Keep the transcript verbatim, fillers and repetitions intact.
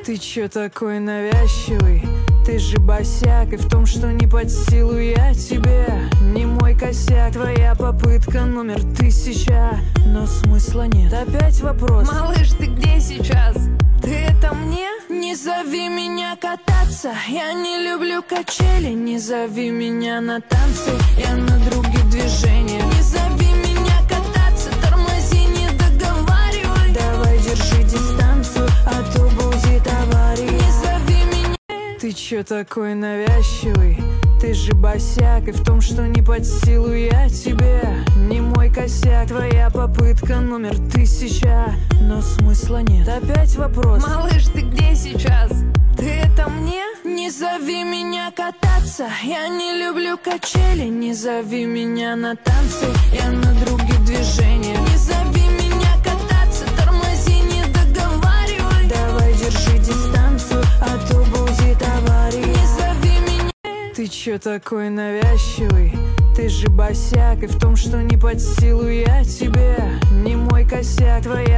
Ты чё такой навязчивый? Ты же босяк, и в том, что не под силу я тебе. Не мой косяк, твоя попытка номер тысяча. Но смысла нет, опять вопрос: малыш, ты где сейчас? ты это мне? Не зови меня кататься, я не люблю качели. Не зови меня на танцы, я на других движениях. Не зови меня кататься, тормози, не договаривай. Давай держи дистанцию, а то будет авария. Не зови меня. Ты чё такой навязчивый? Ты же босяк, и в том, что не под силу я тебе. Не мой косяк, твоя попытка номер тысяча. Но смысла нет, опять вопрос: малыш, ты где сейчас? ты это мне? Не зови меня кататься, я не люблю качели. Не зови меня на танцы, я на других движениях. Не зови меня кататься, тормози, не договаривай. Давай держи дистанцию, а то будет авария. Не зови меня. Ты чё такой навязчивый? Ты же босяк, и в том, что не под силу я тебе. Не мой косяк, твоя